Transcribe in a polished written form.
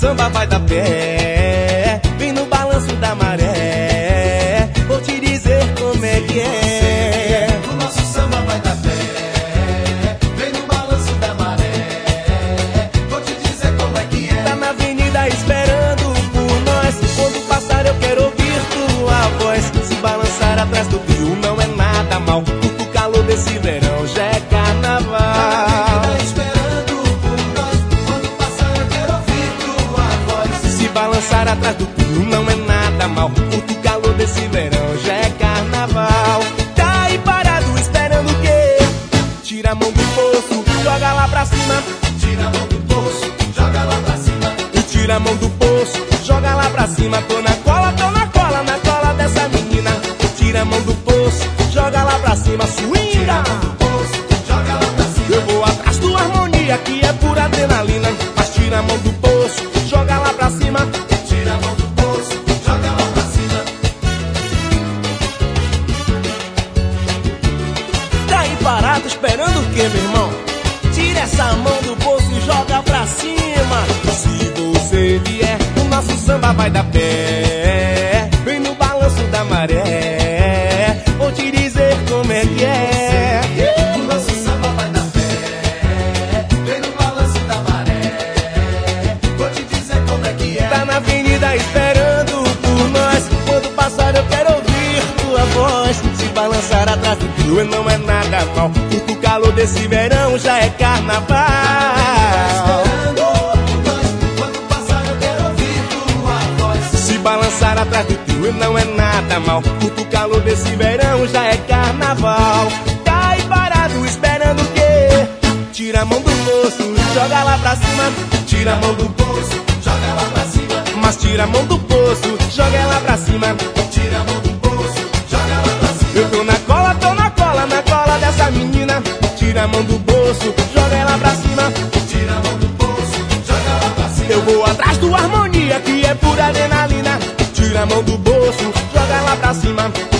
samba vai dar pé, vem no balanço da maré. Vou te dizer como é que é. O nosso samba vai dar pé, vem no balanço da maré. Vou te dizer como é que é. Tá na avenida esperando por nós. Quando passar eu quero ouvir tua voz. Se balançar atrás do fio não é nada mal. O calor desse verão já é carnaval. Tá esperando por nós. Quando passar eu quero ouvir tua voz. Se balançar atrás do fio não é nada mal. O calor desse verão já é carnaval. Tá aí parado esperando o quê? Tira a mão do bolso, joga lá pra cima. Tira a mão do bolso, joga lá pra cima. Tira a mão do bolso, joga lá pra cima. Tô na cola dessa menina. Tira a mão do bolso, joga lá pra cima. Swinga! Joga lá pra cima. Eu vou atrás do harmonia, que é pura adrenalina. Mas tira a mão do bolso, joga lá pra cima. Tira a mão do bolso, joga lá pra cima. Tá aí parado esperando o que, meu irmão? Tira essa mão do bolso e joga pra cima. Se você vier, o nosso samba vai dar pé, vem no balanço da maré. Vou te dizer como é que é. O nosso samba vai dar pé, vem no balanço da maré. Vou te dizer como é que é. Tá na avenida esperando por nós. Quando passar eu quero ouvir tua voz. Se balançar atrás do fio não é nada mal. O calor desse verão já é carnaval. Quando passar eu quero ouvir tua voz. Se balançar atrás do fio não é nada mal. O calor desse verão já é carnaval. Tá aí parado esperando o quê? Tira a mão do bolso, joga lá pra cima. Tira a mão do bolso, Joga lá pra cima. mas tira a mão do bolso, joga ela pra cima. Tira a mão do bolso, joga lá pra cima. Eu tô na cola dessa menina. Tira a mão do bolso, joga ela pra cima. Tira a mão do bolso, joga lá pra cima. Eu vou atrás do harmonia, que é pura adrenalina. Tira a mão do bolso, joga lá pra cima.